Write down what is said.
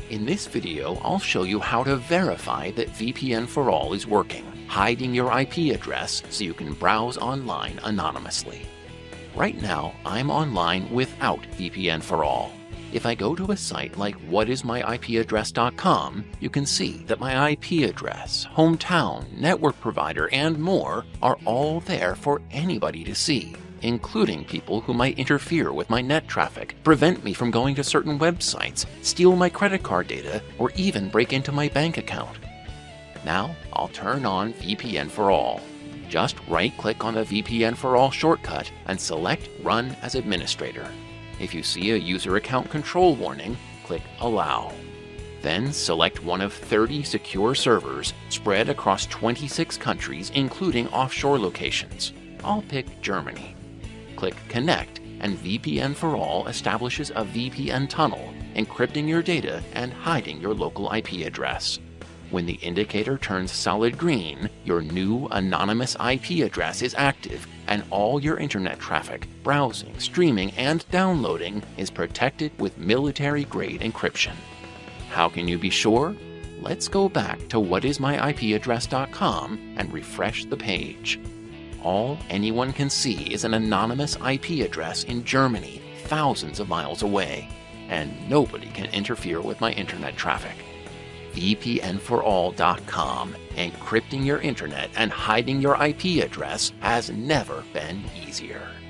In this video, I'll show you how to verify that VPN for All is working, hiding your IP address so you can browse online anonymously. Right now, I'm online without VPN for All. If I go to a site like whatismyipaddress.com, you can see that my IP address, hometown, network provider, and more are all there for anybody to see, including people who might interfere with my net traffic, prevent me from going to certain websites, steal my credit card data, or even break into my bank account. Now, I'll turn on VPN for All. Just right-click on the VPN for All shortcut and select Run as Administrator. If you see a user account control warning, click Allow. Then select one of 30 secure servers spread across 26 countries, including offshore locations. I'll pick Germany. Click Connect, and VPN for All establishes a VPN tunnel, encrypting your data and hiding your local IP address. When the indicator turns solid green, your new anonymous IP address is active, and all your internet traffic, browsing, streaming, and downloading is protected with military-grade encryption. How can you be sure? Let's go back to whatismyipaddress.com and refresh the page. All anyone can see is an anonymous IP address in Germany, thousands of miles away, and nobody can interfere with my internet traffic. VPNforall.com, encrypting your internet and hiding your IP address has never been easier.